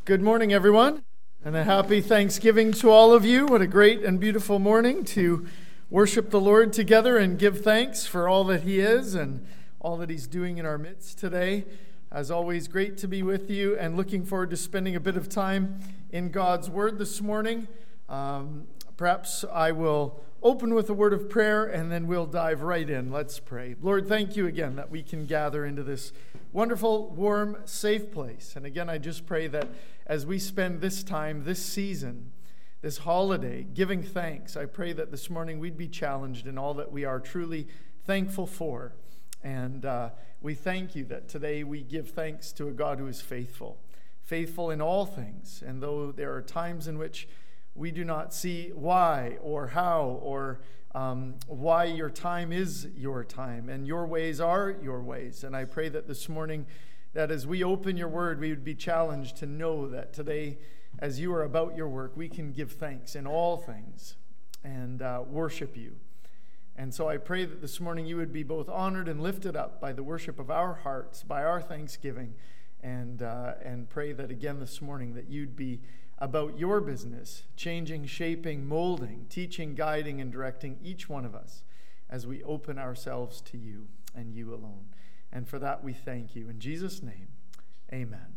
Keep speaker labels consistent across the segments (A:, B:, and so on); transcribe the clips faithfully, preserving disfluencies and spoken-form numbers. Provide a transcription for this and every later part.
A: Good morning, everyone, and a happy Thanksgiving to all of you. What a great and beautiful morning to worship the Lord together and give thanks for all that He is and all that He's doing in our midst today. As always, great to be with you and looking forward to spending a bit of time in God's Word this morning. Um, perhaps I will open with a word of prayer and then we'll dive right in. Let's pray. Lord, thank you again that we can gather into this wonderful, warm, safe place. And again, I just pray that as we spend this time, this season, this holiday, giving thanks, I pray that this morning we'd be challenged in all that we are truly thankful for. And uh, we thank you that today we give thanks to a God who is faithful, faithful in all things. And though there are times in which we do not see why or how or um, why your time is your time and your ways are your ways. And I pray that this morning that as we open your word, we would be challenged to know that today, as you are about your work, we can give thanks in all things and uh, worship you. And so I pray that this morning you would be both honored and lifted up by the worship of our hearts, by our thanksgiving, and uh, and pray that again this morning that you'd be about your business, changing, shaping, molding, teaching, guiding, and directing each one of us as we open ourselves to you and you alone. And for that we thank you. In Jesus' name, amen.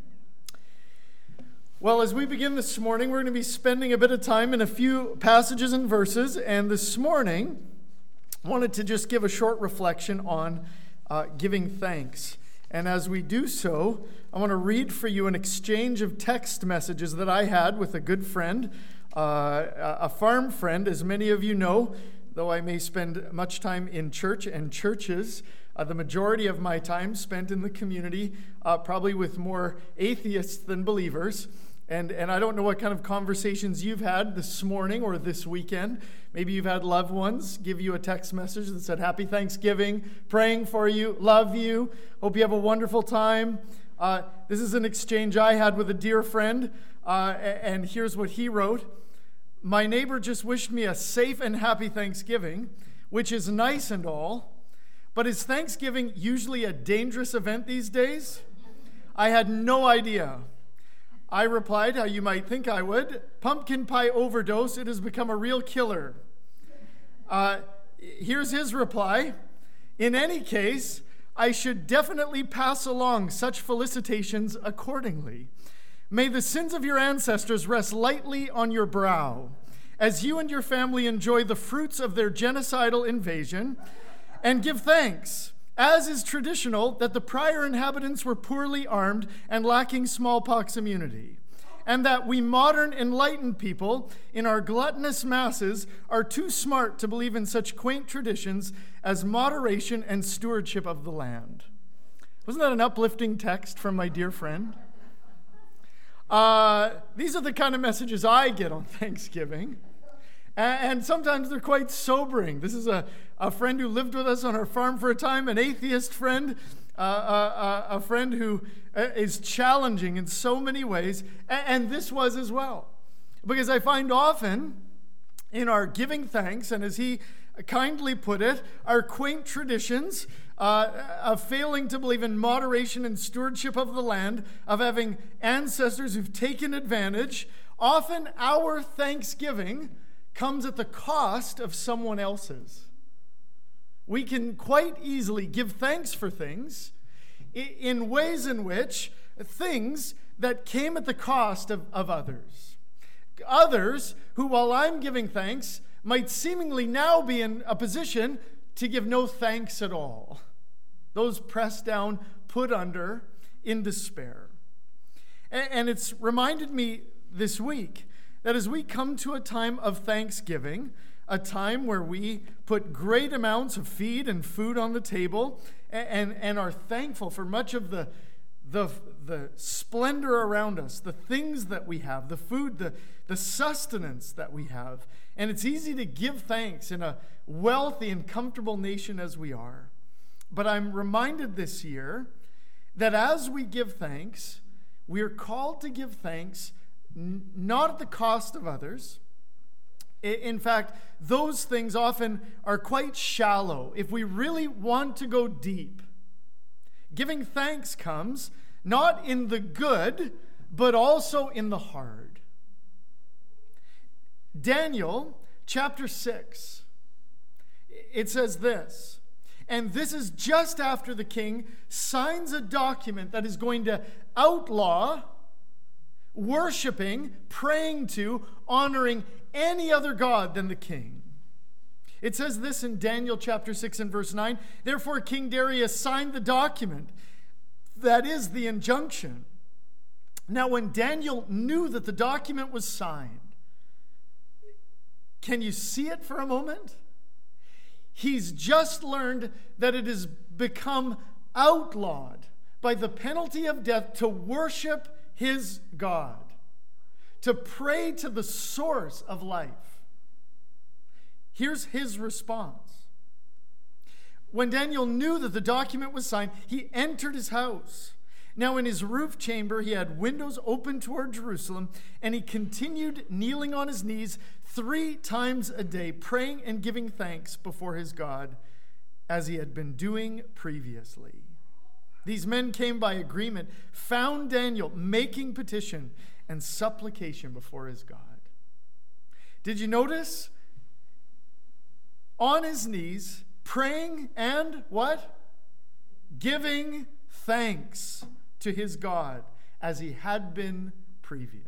A: Well, as we begin this morning, we're going to be spending a bit of time in a few passages and verses. And this morning, I wanted to just give a short reflection on uh, giving thanks. And as we do so, I want to read for you an exchange of text messages that I had with a good friend, uh, a farm friend, as many of you know, though I may spend much time in church and churches. Uh, the majority of my time spent in the community, uh, probably with more atheists than believers. And, and I don't know what kind of conversations you've had this morning or this weekend. Maybe you've had loved ones give you a text message that said, Happy Thanksgiving, praying for you, love you, hope you have a wonderful time. Uh, this is an exchange I had with a dear friend, uh, and here's what he wrote. My neighbor just wished me a safe and happy Thanksgiving, which is nice and all, but is Thanksgiving usually a dangerous event these days? I had no idea. I replied, how you might think I would, pumpkin pie overdose, it has become a real killer. Uh, here's his reply. In any case, I should definitely pass along such felicitations accordingly. May the sins of your ancestors rest lightly on your brow, as you and your family enjoy the fruits of their genocidal invasion, and give thanks, as is traditional, that the prior inhabitants were poorly armed and lacking smallpox immunity, and that we modern enlightened people in our gluttonous masses are too smart to believe in such quaint traditions as moderation and stewardship of the land. Wasn't that an uplifting text from my dear friend? Uh, these are the kind of messages I get on Thanksgiving. And sometimes they're quite sobering. This is a, a friend who lived with us on our farm for a time, an atheist friend, uh, uh, a friend who is challenging in so many ways. And this was as well. Because I find often in our giving thanks, and as he kindly put it, our quaint traditions uh, of failing to believe in moderation and stewardship of the land, of having ancestors who've taken advantage, often our thanksgiving comes at the cost of someone else's. We can quite easily give thanks for things in ways in which things that came at the cost of, of others. Others who, while I'm giving thanks, might seemingly now be in a position to give no thanks at all. Those pressed down, put under, in despair. And, and it's reminded me this week that as we come to a time of Thanksgiving, a time where we put great amounts of feed and food on the table and, and, and are thankful for much of the, the, the splendor around us, the things that we have, the food, the, the sustenance that we have. And it's easy to give thanks in a wealthy and comfortable nation as we are. But I'm reminded this year that as we give thanks, we are called to give thanks not at the cost of others. In fact, those things often are quite shallow. If we really want to go deep, giving thanks comes not in the good, but also in the hard. Daniel chapter six, it says this, and this is just after the king signs a document that is going to outlaw worshiping, praying to, honoring any other god than the king. It says this in Daniel chapter six and verse nine, therefore King Darius signed the document, that is the injunction. Now when Daniel knew that the document was signed, can you see it for a moment? He's just learned that it has become outlawed by the penalty of death to worship his God, to pray to the source of life. Here's his response. When Daniel knew that the document was signed, he entered his house. Now in his roof chamber he had windows open toward Jerusalem, and he continued kneeling on his knees three times a day, praying and giving thanks before his God, as he had been doing previously. These men came by agreement, found Daniel making petition and supplication before his God. Did you notice? On his knees, praying and what? Giving thanks to his God as he had been previous.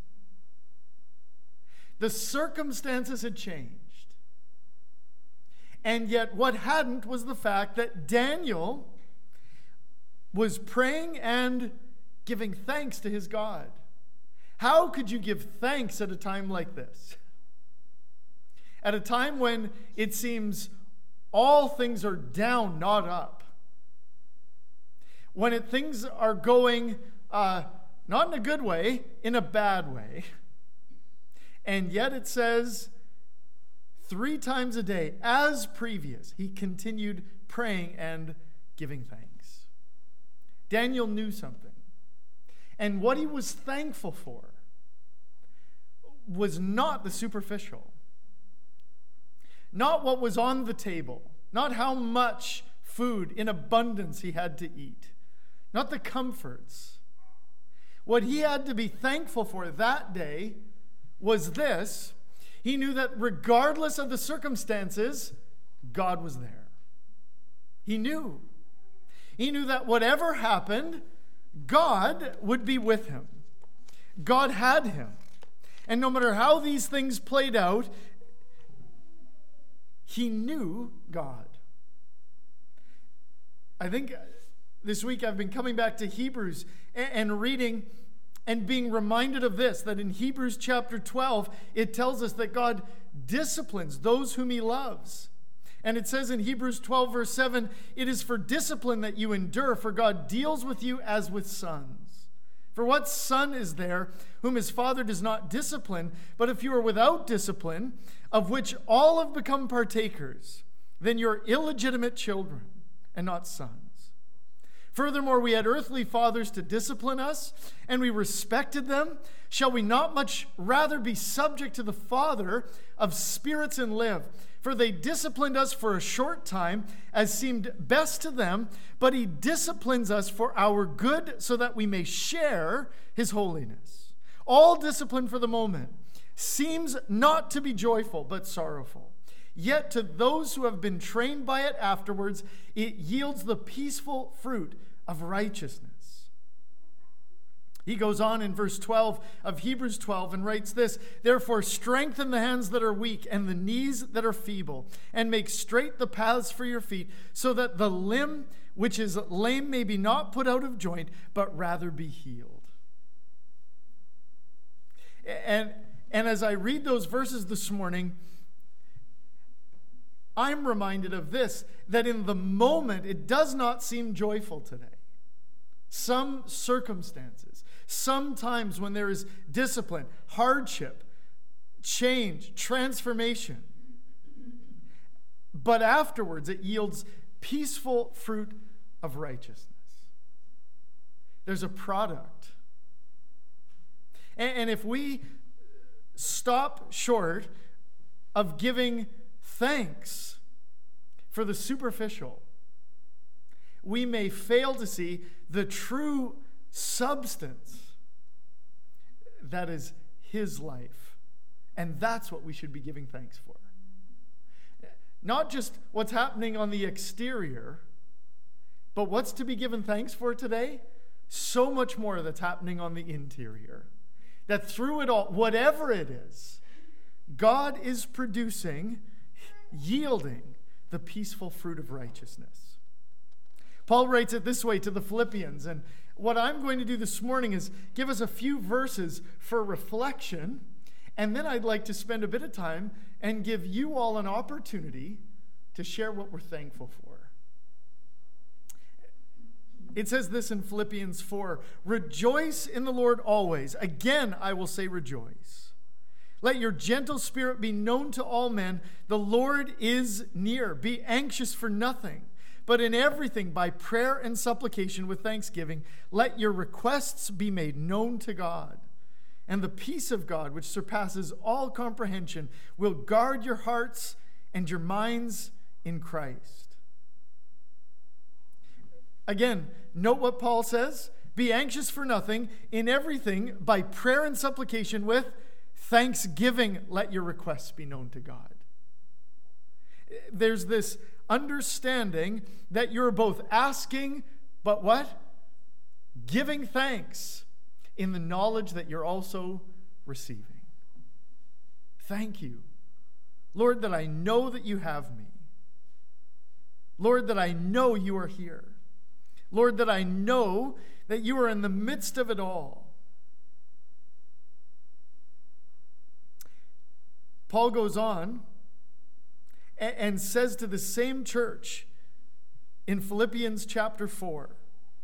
A: The circumstances had changed. And yet what hadn't was the fact that Daniel was praying and giving thanks to his God. How could you give thanks at a time like this? At a time when it seems all things are down, not up. When it, things are going uh, not in a good way, in a bad way. And yet it says three times a day, as previous, he continued praying and giving thanks. Daniel knew something. And what he was thankful for was not the superficial. Not what was on the table. Not how much food in abundance he had to eat. Not the comforts. What he had to be thankful for that day was this. He knew that regardless of the circumstances, God was there. He knew. He knew that whatever happened, God would be with him. God had him. And no matter how these things played out, he knew God. I think this week I've been coming back to Hebrews and reading and being reminded of this, that in Hebrews chapter twelve, it tells us that God disciplines those whom he loves. And it says in Hebrews twelve, verse seven, it is for discipline that you endure, for God deals with you as with sons. For what son is there whom his father does not discipline? But if you are without discipline, of which all have become partakers, then you're illegitimate children and not sons. Furthermore, we had earthly fathers to discipline us, and we respected them. Shall we not much rather be subject to the Father of spirits and live? For they disciplined us for a short time, as seemed best to them, but he disciplines us for our good, so that we may share his holiness. All discipline for the moment seems not to be joyful, but sorrowful. Yet to those who have been trained by it afterwards, it yields the peaceful fruit of righteousness. He goes on in verse twelve of Hebrews twelve and writes this, therefore strengthen the hands that are weak and the knees that are feeble, and make straight the paths for your feet, so that the limb which is lame may be not put out of joint, but rather be healed. And, and as I read those verses this morning, I'm reminded of this, that in the moment it does not seem joyful today. Some circumstances, sometimes when there is discipline, hardship, change, transformation, but afterwards it yields peaceful fruit of righteousness. There's a product. And, and if we stop short of giving thanks for the superficial, we may fail to see the true substance that is his life. And that's what we should be giving thanks for. Not just what's happening on the exterior, but what's to be given thanks for today? So much more that's happening on the interior. That through it all, whatever it is, God is producing, yielding the peaceful fruit of righteousness. Paul writes it this way to the Philippians, and what I'm going to do this morning is give us a few verses for reflection, and then I'd like to spend a bit of time and give you all an opportunity to share what we're thankful for. It says this in Philippians four, "Rejoice in the Lord always. Again, I will say rejoice. Let your gentle spirit be known to all men. The Lord is near. Be anxious for nothing, but in everything by prayer and supplication with thanksgiving, let your requests be made known to God. And the peace of God, which surpasses all comprehension, will guard your hearts and your minds in Christ." Again, note what Paul says. Be anxious for nothing. In everything, by prayer and supplication with thanksgiving, let your requests be known to God. There's this understanding that you're both asking, but what? Giving thanks in the knowledge that you're also receiving. Thank you, Lord, that I know that you have me. Lord, that I know you are here. Lord, that I know that you are in the midst of it all. Paul goes on and says to the same church in Philippians chapter four,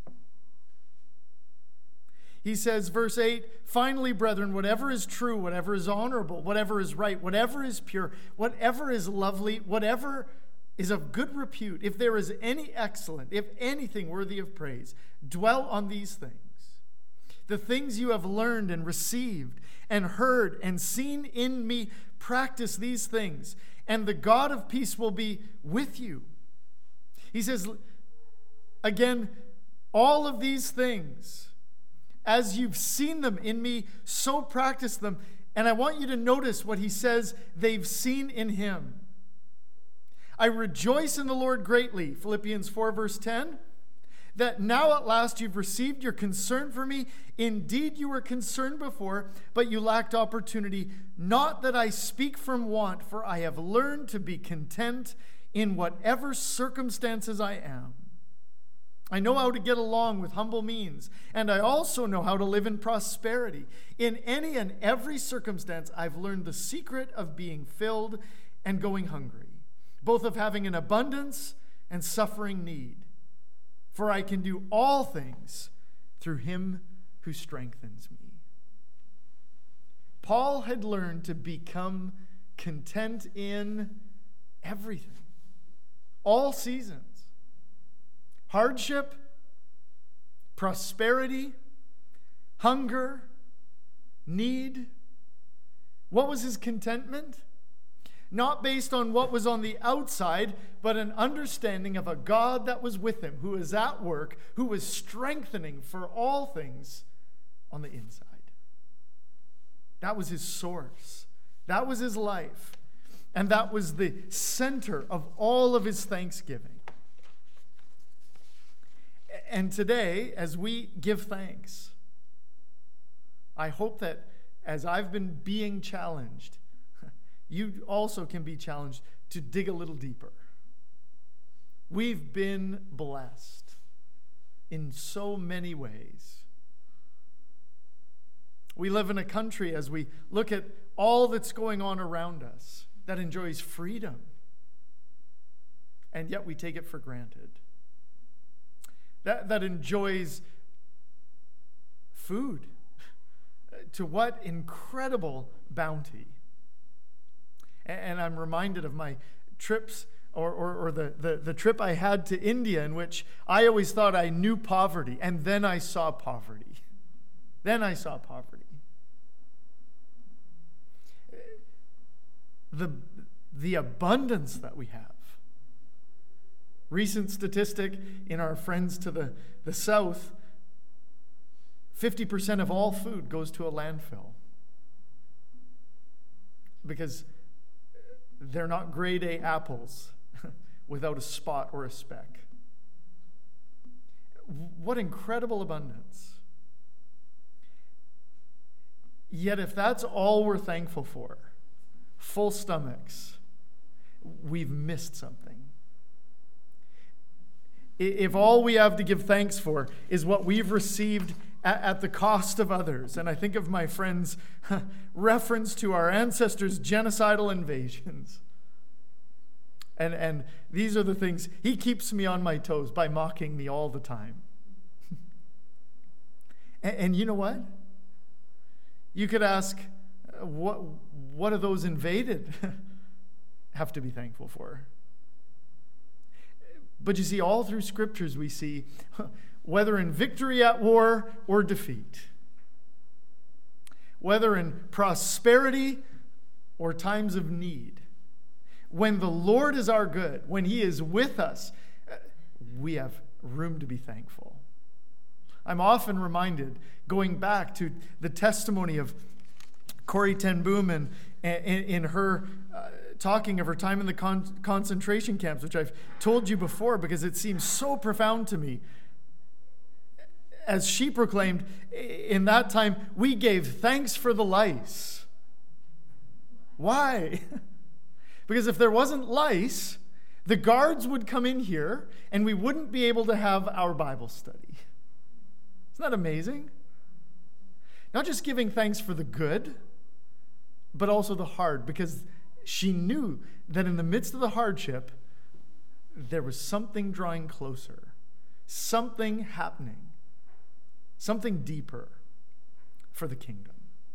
A: he says, verse eight, "Finally, brethren, whatever is true, whatever is honorable, whatever is right, whatever is pure, whatever is lovely, whatever is of good repute, if there is any excellent, if anything worthy of praise, dwell on these things. The things you have learned and received and heard and seen in me, practice these things, and the God of peace will be with you." He says, again, all of these things, as you've seen them in me, so practice them. And I want you to notice what he says they've seen in him. "I rejoice in the Lord greatly," Philippians four verse ten, "that now at last you've received your concern for me. Indeed, you were concerned before, but you lacked opportunity. Not that I speak from want, for I have learned to be content in whatever circumstances I am. I know how to get along with humble means, and I also know how to live in prosperity. In any and every circumstance, I've learned the secret of being filled and going hungry, both of having an abundance and suffering need. For I can do all things through him who strengthens me." Paul had learned to become content in everything, all seasons. Hardship, prosperity, hunger, need. What was his contentment? Not based on what was on the outside, but an understanding of a God that was with him, who was at work, who was strengthening for all things on the inside. That was his source. That was his life. And that was the center of all of his thanksgiving. And today, as we give thanks, I hope that as I've been being challenged, you also can be challenged to dig a little deeper. We've been blessed in so many ways. We live in a country, as we look at all that's going on around us, that enjoys freedom, and yet we take it for granted. That, that enjoys food. To what incredible bounty. And I'm reminded of my trips, or, or, or the, the, the trip I had to India, in which I always thought I knew poverty, and then I saw poverty. Then I saw poverty. The, the abundance that we have. Recent statistic in our friends to the, the south, fifty percent of all food goes to a landfill. because they're not grade A apples without a spot or a speck. What incredible abundance. Yet if that's all we're thankful for, full stomachs, we've missed something. If all we have to give thanks for is what we've received at, at the cost of others, and I think of my friend's reference to our ancestors' genocidal invasions, and, and these are the things, he keeps me on my toes by mocking me all the time. and, and you know what? You could ask, what, what do those invaded have to be thankful for? But you see, all through scriptures we see, whether in victory at war or defeat, whether in prosperity or times of need, when the Lord is our good, when he is with us, we have room to be thankful. I'm often reminded, going back to the testimony of Corrie ten Boom and in, in her uh, talking of her time in the con- concentration camps, which I've told you before because it seems so profound to me. As she proclaimed, in that time, we gave thanks for the lice. Why? Because if there wasn't lice, the guards would come in here and we wouldn't be able to have our Bible study. Isn't that amazing? Not just giving thanks for the good, but also the hard, because she knew that in the midst of the hardship, there was something drawing closer, something happening, something deeper for the kingdom.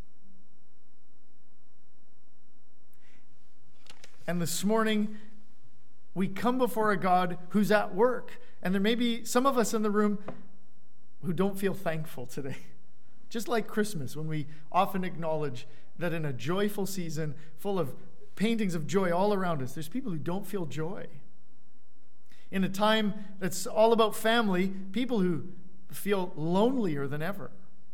A: And this morning, we come before a God who's at work. And there may be some of us in the room who don't feel thankful today. Just like Christmas, when we often acknowledge that in a joyful season full of paintings of joy all around us, there's people who don't feel joy. In a time that's all about family, people who feel lonelier than ever.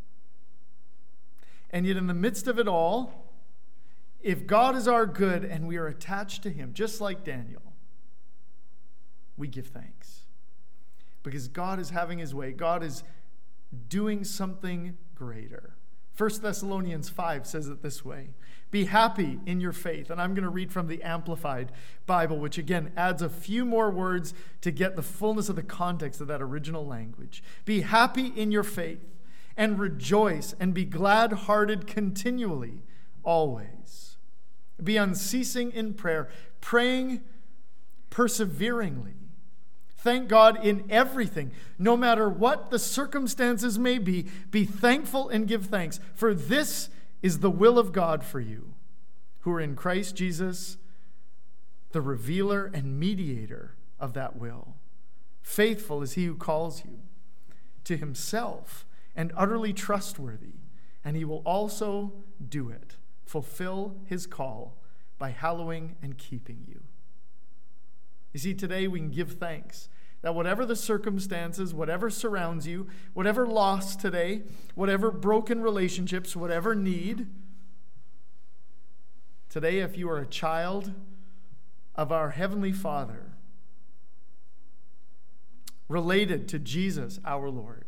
A: And yet in the midst of it all, if God is our good and we are attached to him, just like Daniel, we give thanks. Because God is having his way. God is doing something greater. First Thessalonians five says it this way: be happy in your faith. And I'm going to read from the Amplified Bible, which again adds a few more words to get the fullness of the context of that original language. Be happy in your faith and rejoice and be glad-hearted continually, always. Be unceasing in prayer, praying perseveringly. Thank God in everything, no matter what the circumstances may be. Be thankful and give thanks, for this is the will of God for you, who are in Christ Jesus, the revealer and mediator of that will. Faithful is he who calls you to himself, and utterly trustworthy, and he will also do it, fulfill his call by hallowing and keeping you. You see, today we can give thanks that whatever the circumstances, whatever surrounds you, whatever loss today, whatever broken relationships, whatever need, today if you are a child of our Heavenly Father, related to Jesus our Lord,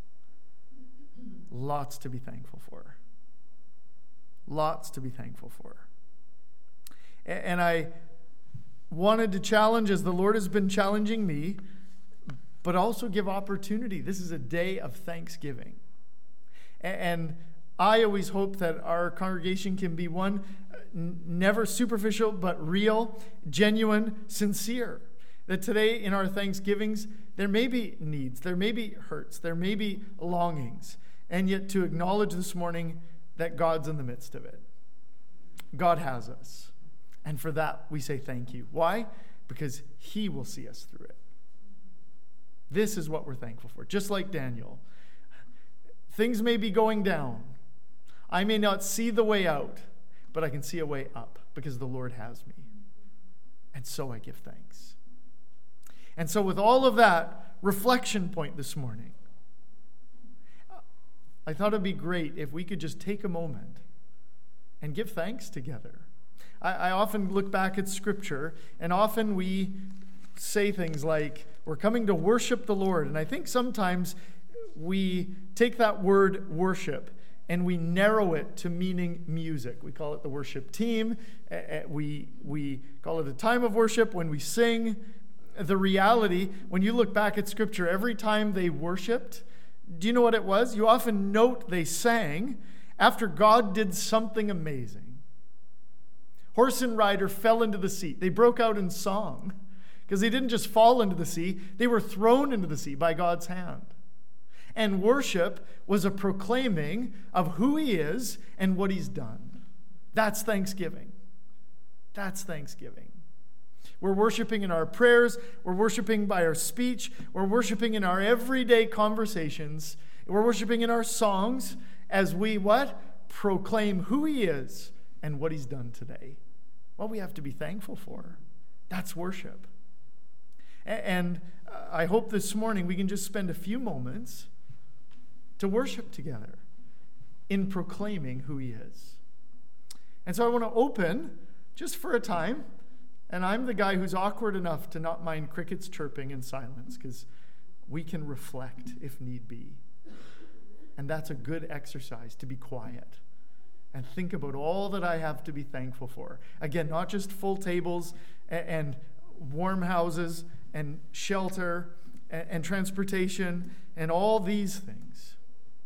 A: lots to be thankful for. Lots to be thankful for. And I wanted to challenge, as the Lord has been challenging me, but also give opportunity. This is a day of thanksgiving. And I always hope that our congregation can be one, never superficial, but real, genuine, sincere. That today in our thanksgivings, there may be needs, there may be hurts, there may be longings, and yet to acknowledge this morning that God's in the midst of it. God has us. And for that, we say thank you. Why? Because he will see us through it. This is what we're thankful for. Just like Daniel. Things may be going down. I may not see the way out, but I can see a way up because the Lord has me. And so I give thanks. And so with all of that reflection point this morning, I thought it'd be great if we could just take a moment and give thanks together I, I often look back at Scripture, and often we say things like, we're coming to worship the Lord. And I think sometimes we take that word worship and we narrow it to meaning music. We call it the worship team. We, we call it a time of worship when we sing. The reality, when you look back at Scripture, every time they worshiped, do you know what it was? You often note they sang after God did something amazing. Horse and rider fell into the sea. They broke out in song because they didn't just fall into the sea. They were thrown into the sea by God's hand. And worship was a proclaiming of who he is and what he's done. That's thanksgiving. That's thanksgiving. We're worshiping in our prayers. We're worshiping by our speech. We're worshiping in our everyday conversations. We're worshiping in our songs as we what? Proclaim who he is and what he's done today. What we have to be thankful for. That's worship. And I hope this morning we can just spend a few moments to worship together in proclaiming who he is. And so I want to open just for a time, and I'm the guy who's awkward enough to not mind crickets chirping in silence because we can reflect if need be. And that's a good exercise, to be quiet and think about all that I have to be thankful for. Again, not just full tables and, and warm houses and shelter and, and transportation and all these things.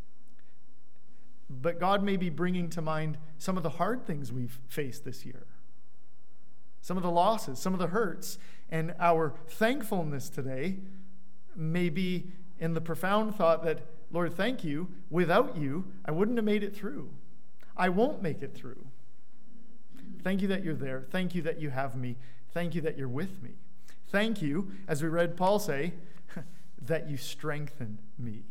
A: But God may be bringing to mind some of the hard things we've faced this year. Some of the losses, some of the hurts. And our thankfulness today may be in the profound thought that, Lord, thank you. Without you, I wouldn't have made it through. I won't make it through. Thank you that you're there. Thank you that you have me. Thank you that you're with me. Thank you, as we read Paul say, that you strengthen me.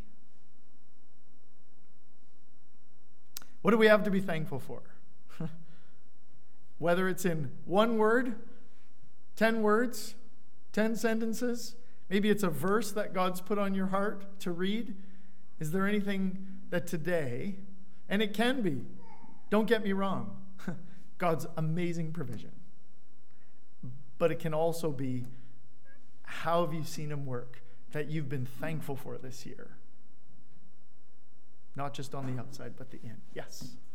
A: What do we have to be thankful for? Whether it's in one word, ten words, ten sentences, maybe it's a verse that God's put on your heart to read. Is there anything that today, and it can be, don't get me wrong, God's amazing provision. But it can also be, how have you seen him work that you've been thankful for this year? Not just on the outside, but the in. Yes.